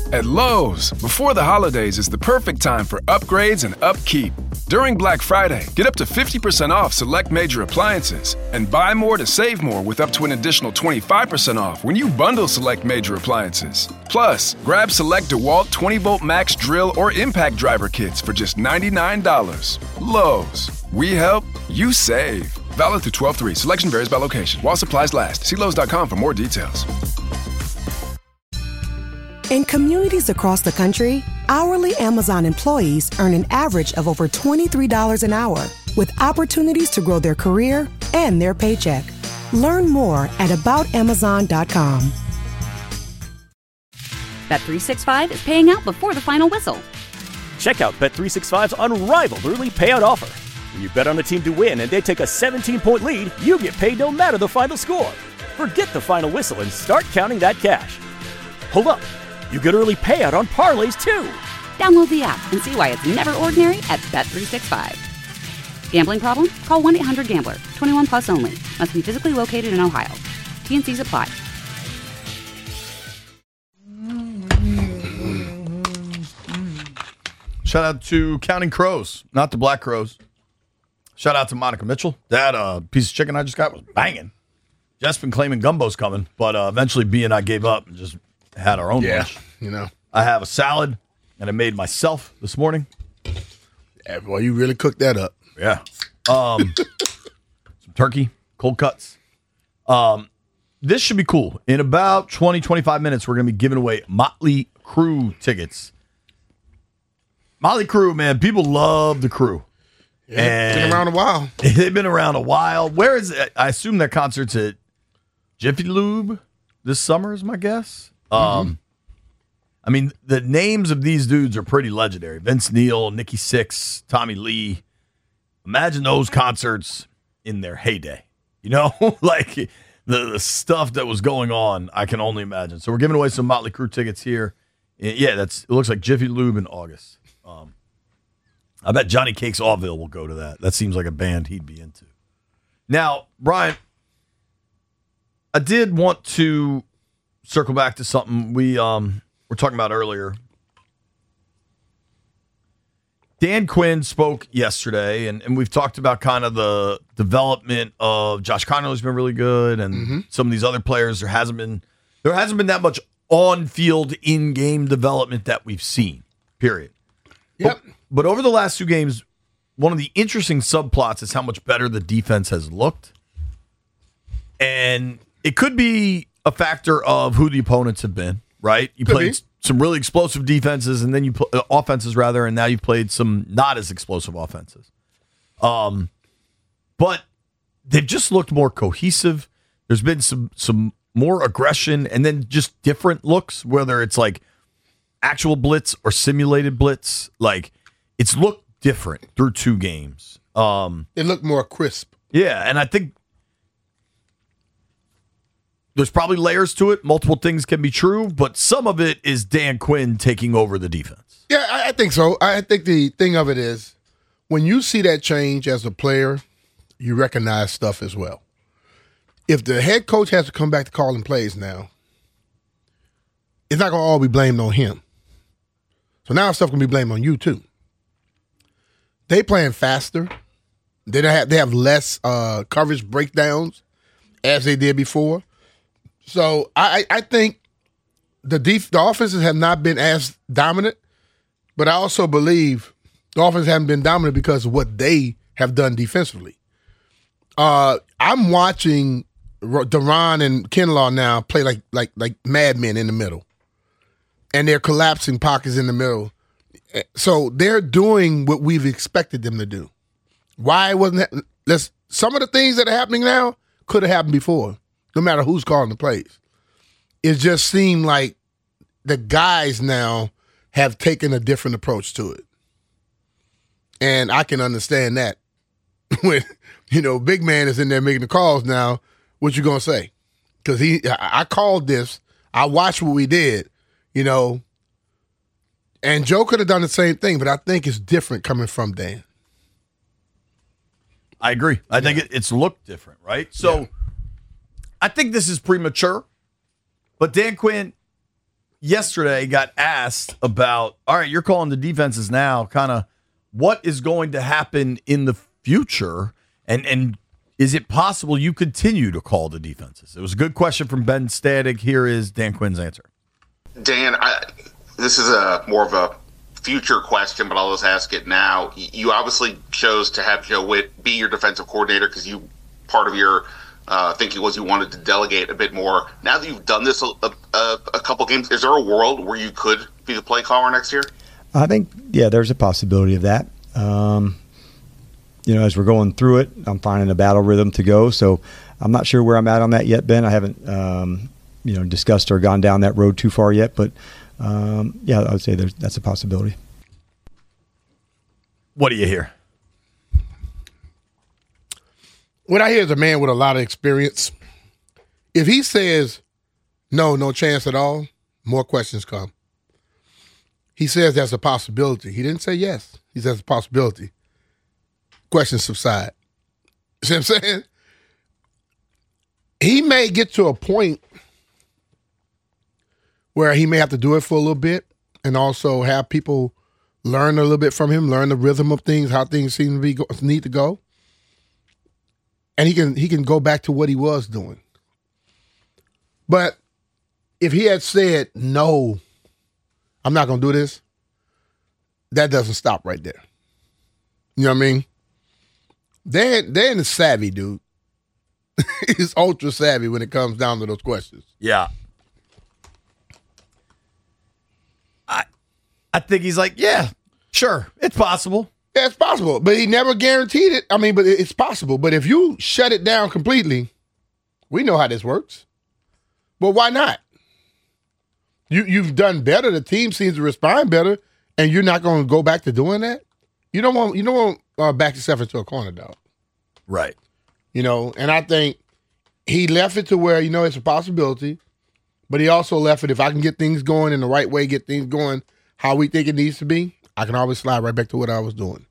At Lowe's, before the holidays is the perfect time for upgrades and upkeep. During Black Friday, get up to 50% off select major appliances and buy more to save more with up to an additional 25% off when you bundle select major appliances. Plus, grab select DeWalt 20-volt max drill or impact driver kits for just $99. Lowe's. We help, you save. Valid through 12/3. Selection varies by location. While supplies last. See Lowe's.com for more details. In communities across the country, hourly Amazon employees earn an average of over $23 an hour, with opportunities to grow their career and their paycheck. Learn more at aboutamazon.com. Bet365 is paying out before the final whistle. Check out Bet365's unrivaled early payout offer. When you bet on a team to win and they take a 17-point lead, you get paid no matter the final score. Forget the final whistle and start counting that cash. Hold up. You get early payout on parlays, too. Download the app and see why it's never ordinary at Bet365. Gambling problem? Call 1-800-GAMBLER. 21 plus only. Must be physically located in Ohio. T&Cs apply. Shout out to Counting Crows, not the Black Crows. Shout out to Monica Mitchell. That piece of chicken I just got was banging. Jeff's been claiming gumbo's coming, but eventually B and I gave up and just had our own lunch. You know. I have a salad, and I made myself this morning. Yeah, boy, you really cooked that up. Yeah. Some turkey, cold cuts. This should be cool. In about 20, 25 minutes, we're going to be giving away Motley Crue tickets. Motley Crue, man, people love the Crew. Yeah, been around a while. They've been around a while. Where is it? I assume their concert's at Jiffy Lube this summer is my guess. I mean, the names of these dudes are pretty legendary. Vince Neil, Nikki Sixx, Tommy Lee. Imagine those concerts in their heyday. You know, like the stuff that was going on, I can only imagine. So we're giving away some Motley Crue tickets here. Yeah, it looks like Jiffy Lube in August. I bet Johnny Cakes Allville will go to that. That seems like a band he'd be into. Now, Brian, I did want to circle back to something we were talking about earlier. Dan Quinn spoke yesterday, and we've talked about kind of the development of Josh Connolly's been really good, and some of these other players. There hasn't been that much on-field, in-game development that we've seen, period. Yep. But over the last two games, one of the interesting subplots is how much better the defense has looked. And it could be a factor of who the opponents have been, right? You played some really explosive defenses and then offenses rather, and now you've played some not as explosive offenses. But they've just looked more cohesive. There's been some more aggression and then just different looks, whether it's like actual blitz or simulated blitz. Like, it's looked different through two games. It looked more crisp. Yeah, and I think there's probably layers to it. Multiple things can be true, but some of it is Dan Quinn taking over the defense. Yeah, I think so. I think the thing of it is when you see that change as a player, you recognize stuff as well. If the head coach has to come back to calling plays now, it's not going to all be blamed on him. So now stuff can be blamed on you too. They playing faster. They have less coverage breakdowns as they did before. So I think the offenses have not been as dominant, but I also believe the offense haven't been dominant because of what they have done defensively. I'm watching Duran and Kinlaw now play like madmen in the middle, and they're collapsing pockets in the middle. So they're doing what we've expected them to do. Why wasn't that? Some of the things that are happening now could have happened before, no matter who's calling the plays. It just seemed like the guys now have taken a different approach to it. And I can understand that. When, big man is in there making the calls now, what you going to say? Because I called this. I watched what we did, And Joe could have done the same thing, but I think it's different coming from Dan. I agree. I think it's looked different, right? So I think this is premature, but Dan Quinn, yesterday got asked about, all right, you're calling the defenses now, kind of what is going to happen in the future, and is it possible you continue to call the defenses? It was a good question from Ben Static. Here is Dan Quinn's answer. Dan, this is more of a future question, but I'll just ask it now. You obviously chose to have Joe Witt be your defensive coordinator because part of your thinking was you wanted to delegate a bit more. Now that you've done this a couple games, is there a world where you could be the play caller next year? I think, yeah, there's a possibility of that. As we're going through it, I'm finding a battle rhythm to go. So I'm not sure where I'm at on that yet, Ben. I haven't, discussed or gone down that road too far yet. But, I would say that's a possibility. What do you hear? What I hear is a man with a lot of experience. If he says, no chance at all, more questions come. He says that's a possibility. He didn't say yes. He says it's a possibility. Questions subside. See what I'm saying? He may get to a point where he may have to do it for a little bit and also have people learn a little bit from him, learn the rhythm of things, how things seem to need to go. And he can go back to what he was doing. But if he had said, no, I'm not going to do this, that doesn't stop right there. You know what I mean? Dan is savvy, dude. He's ultra savvy when it comes down to those questions. Yeah. I think he's like, yeah, sure, it's possible. Yeah, it's possible, but he never guaranteed it. I mean, but it's possible. But if you shut it down completely, we know how this works. But why not? You've done better. The team seems to respond better, and you're not going to go back to doing that. You don't want back yourself into a corner, dog. Right. And I think he left it to where it's a possibility, but he also left it. If I can get things going in the right way, get things going how we think it needs to be, I can always slide right back to what I was doing.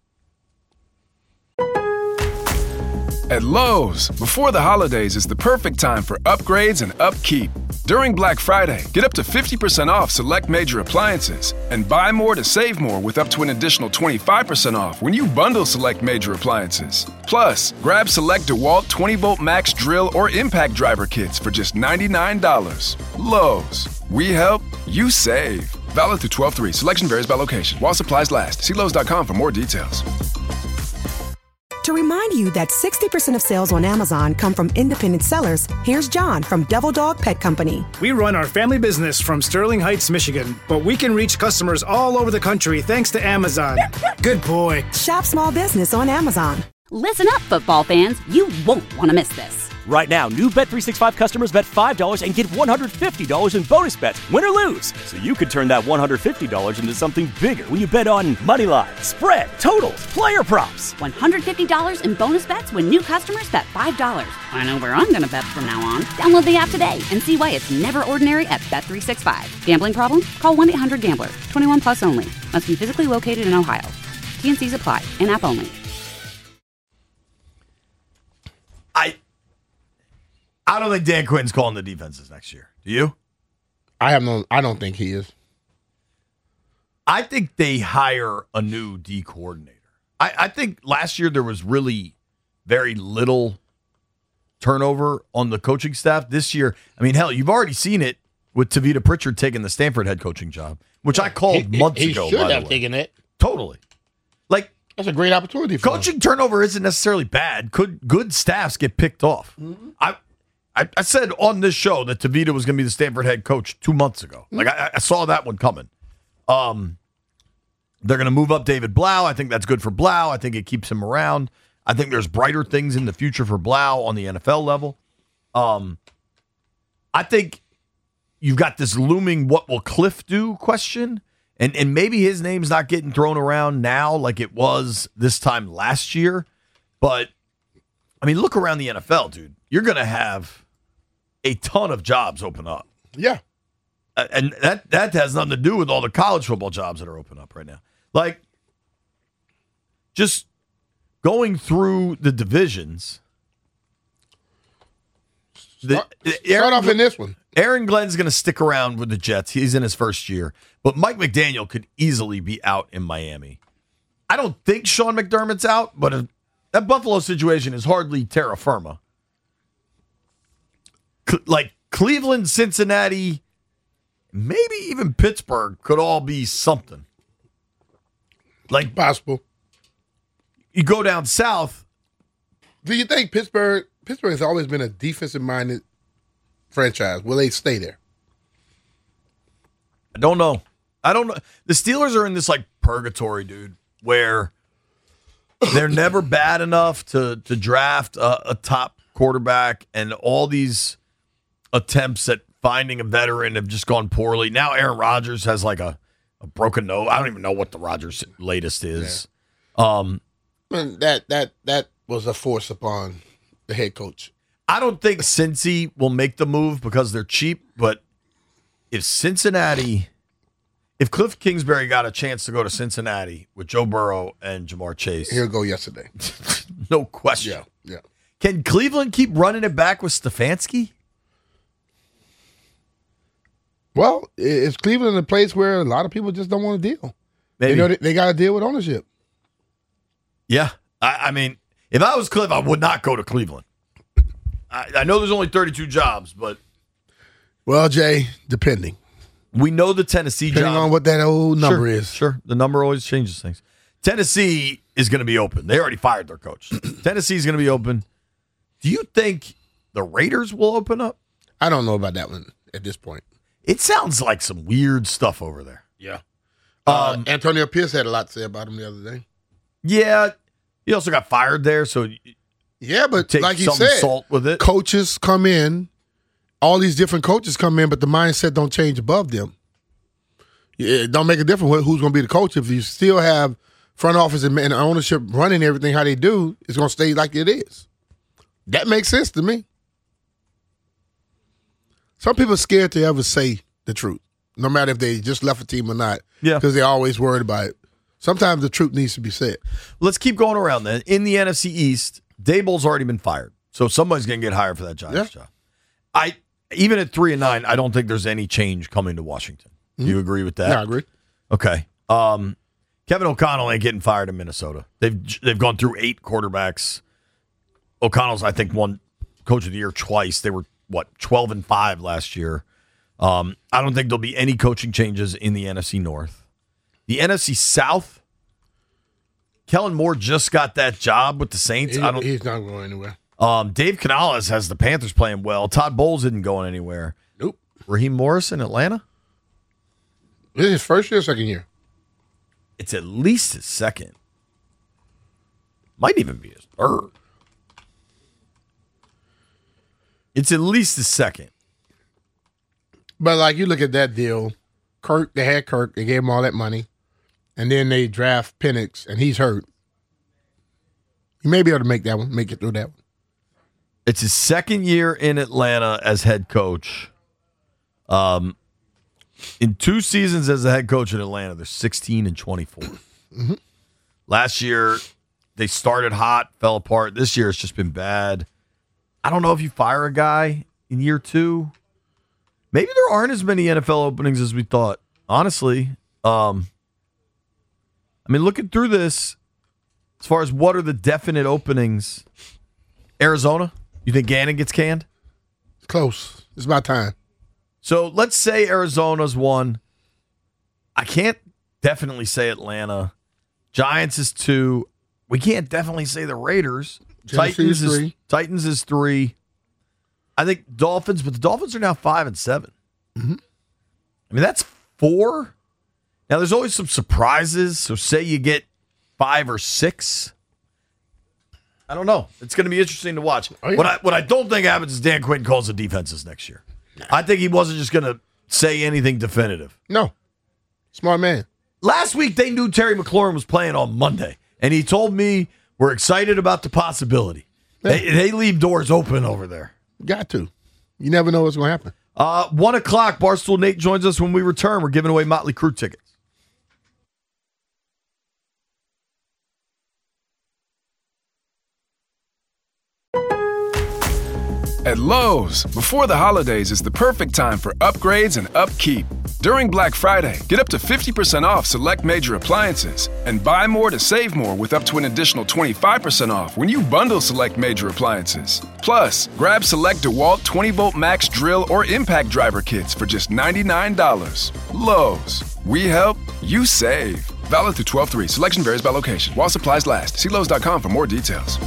At Lowe's, before the holidays is the perfect time for upgrades and upkeep. During Black Friday, get up to 50% off select major appliances and buy more to save more with up to an additional 25% off when you bundle select major appliances. Plus, grab select DeWalt 20-volt max drill or impact driver kits for just $99. Lowe's, we help, you save. Valid through 12/3. Selection varies by location. While supplies last. See Lowe's.com for more details. To remind you that 60% of sales on Amazon come from independent sellers, here's John from Devil Dog Pet Company. We run our family business from Sterling Heights, Michigan, but we can reach customers all over the country thanks to Amazon. Good boy. Shop small business on Amazon. Listen up, football fans. You won't want to miss this. Right now, new Bet365 customers bet $5 and get $150 in bonus bets, win or lose. So you could turn that $150 into something bigger when you bet on money line, spread, totals, player props. $150 in bonus bets when new customers bet $5. I know where I'm going to bet from now on. Download the app today and see why it's never ordinary at Bet365. Gambling problem? Call 1-800-GAMBLER. 21 plus only. Must be physically located in Ohio. T&Cs apply. In-app only. I don't think Dan Quinn's calling the defenses next year. Do you? I don't think he is. I think they hire a new D coordinator. I think last year there was really very little turnover on the coaching staff. This year, I mean, hell, you've already seen it with Tavita Pritchard taking the Stanford head coaching job, which I called months ago. He should have taken it. Totally. Like, that's a great opportunity for coaching turnover isn't necessarily bad. Good staffs get picked off. Mm-hmm. I said on this show that Tavita was going to be the Stanford head coach 2 months ago. Like, I saw that one coming. They're going to move up David Blau. I think that's good for Blau. I think it keeps him around. I think there's brighter things in the future for Blau on the NFL level. I think you've got this looming what will Cliff do question, and maybe his name's not getting thrown around now like it was this time last year. But, I mean, look around the NFL, dude. You're going to have a ton of jobs open up. Yeah. And that has nothing to do with all the college football jobs that are open up right now. Like, just going through the divisions. Start off in this one. Aaron Glenn's going to stick around with the Jets. He's in his first year. But Mike McDaniel could easily be out in Miami. I don't think Sean McDermott's out, but that Buffalo situation is hardly terra firma. Like Cleveland, Cincinnati, maybe even Pittsburgh could all be something. Like possible. You go down south. Do you think Pittsburgh has always been a defensive-minded franchise? Will they stay there? I don't know. The Steelers are in this like purgatory, dude, where they're never bad enough to draft a top quarterback, and all these attempts at finding a veteran have just gone poorly. Now Aaron Rodgers has like a broken nose. I don't even know what the Rodgers latest is. Yeah. That was a force upon the head coach. I don't think Cincy will make the move because they're cheap, but if Cliff Kingsbury got a chance to go to Cincinnati with Joe Burrow and Jamar Chase, he'll go yesterday. No question. Yeah. Can Cleveland keep running it back with Stefanski? Well, is Cleveland a place where a lot of people just don't want to deal? Maybe. They got to deal with ownership. Yeah. I mean, if I was Cliff, I would not go to Cleveland. I know there's only 32 jobs, but... Well, Jay, depending. We know the Tennessee depending job. on what that old number is. Sure. The number always changes things. Tennessee is going to be open. They already fired their coach. Tennessee is going to be open. Do you think the Raiders will open up? I don't know about that one at this point. It sounds like some weird stuff over there. Yeah. Antonio Pierce had a lot to say about him the other day. Yeah. He also got fired there, so yeah, but take like he some said, salt with it. Coaches come in, all these different coaches come in, but the mindset don't change above them. It don't make a difference who's going to be the coach. If you still have front office and ownership running everything how they do, it's going to stay like it is. That makes sense to me. Some people are scared to ever say the truth, no matter if they just left a team or not, because they're always worried about it. Sometimes the truth needs to be said. Let's keep going around then. In the NFC East, Daboll's already been fired, so somebody's going to get hired for that Giants job. Even at 3-9, I don't think there's any change coming to Washington. Do you agree with that? Yeah, I agree. Okay. Kevin O'Connell ain't getting fired in Minnesota. They've gone through 8 quarterbacks. O'Connell's, I think, won Coach of the Year twice. They were 12-5 last year. I don't think there'll be any coaching changes in the NFC North. The NFC South, Kellen Moore just got that job with the Saints. He's not going anywhere. Dave Canales has the Panthers playing well. Todd Bowles isn't going anywhere. Nope. Raheem Morris in Atlanta? This is his first year or second year? It's at least his second. Might even be his third. It's at least his second. But like you look at that deal, they had Kirk, they gave him all that money, and then they draft Penix, and he's hurt. You may be able to make it through that one. It's his second year in Atlanta as head coach. In 2 seasons as a head coach in Atlanta, they're 16-24. Mm-hmm. Last year, they started hot, fell apart. This year, it's just been bad. I don't know if you fire a guy in year 2. Maybe there aren't as many NFL openings as we thought. Honestly, looking through this, as far as what are the definite openings, Arizona, you think Gannon gets canned? It's close. It's about time. So let's say Arizona's 1. I can't definitely say Atlanta. Giants is 2. We can't definitely say the Raiders. Titans is 3. Titans is 3. I think Dolphins, but the Dolphins are now 5-7. Mm-hmm. That's 4. Now there's always some surprises. So say you get 5 or 6. I don't know. It's going to be interesting to watch. Oh, yeah. What I don't think happens is Dan Quinn calls the defenses next year. I think he wasn't just going to say anything definitive. No. Smart man. Last week, they knew Terry McLaurin was playing on Monday, and he told me we're excited about the possibility. Yeah. They leave doors open over there. Got to. You never know what's going to happen. 1 o'clock, Barstool Nate joins us when we return. We're giving away Motley Crue tickets. At Lowe's, before the holidays is the perfect time for upgrades and upkeep. During Black Friday, get up to 50% off select major appliances and buy more to save more with up to an additional 25% off when you bundle select major appliances. Plus, grab select DeWalt 20-volt max drill or impact driver kits for just $99. Lowe's. We help, you save. Valid through 12/3. Selection varies by location. While supplies last. See Lowe's.com for more details.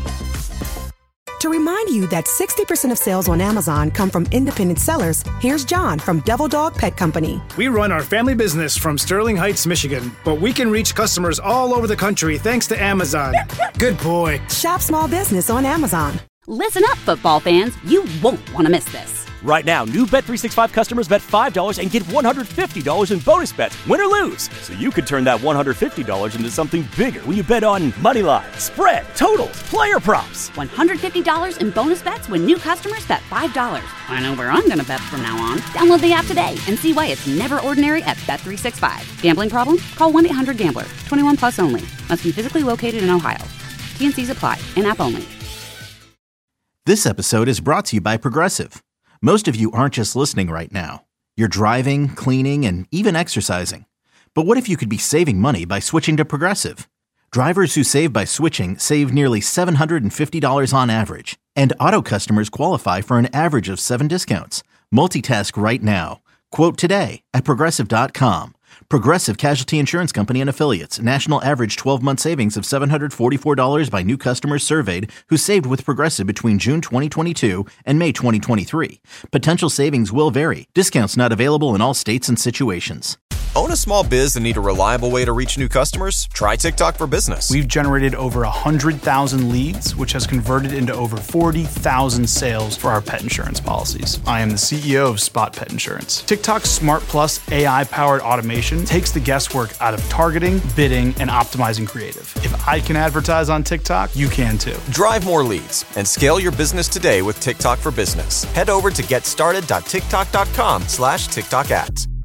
To remind you that 60% of sales on Amazon come from independent sellers, here's John from Devil Dog Pet Company. We run our family business from Sterling Heights, Michigan, but we can reach customers all over the country thanks to Amazon. Good boy. Shop small business on Amazon. Listen up, football fans. You won't want to miss this. Right now, new Bet365 customers bet $5 and get $150 in bonus bets, win or lose. So you could turn that $150 into something bigger when you bet on money line, spread, totals, player props. $150 in bonus bets when new customers bet $5. I know where I'm going to bet from now on. Download the app today and see why it's never ordinary at Bet365. Gambling problem? Call 1-800-GAMBLER. 21 plus only. Must be physically located in Ohio. T&Cs apply. In-app only. This episode is brought to you by Progressive. Most of you aren't just listening right now. You're driving, cleaning, and even exercising. But what if you could be saving money by switching to Progressive? Drivers who save by switching save nearly $750 on average. And auto customers qualify for an average of 7 discounts. Multitask right now. Quote today at Progressive.com. Progressive Casualty Insurance Company and Affiliates. National average 12-month savings of $744 by new customers surveyed who saved with Progressive between June 2022 and May 2023. Potential savings will vary. Discounts not available in all states and situations. Own a small biz and need a reliable way to reach new customers? Try TikTok for Business. We've generated over 100,000 leads, which has converted into over 40,000 sales for our pet insurance policies. I am the CEO of Spot Pet Insurance. TikTok's Smart Plus AI-powered automation takes the guesswork out of targeting, bidding, and optimizing creative. If I can advertise on TikTok, you can too. Drive more leads and scale your business today with TikTok for Business. Head over to getstarted.tiktok.com/TikTok ads.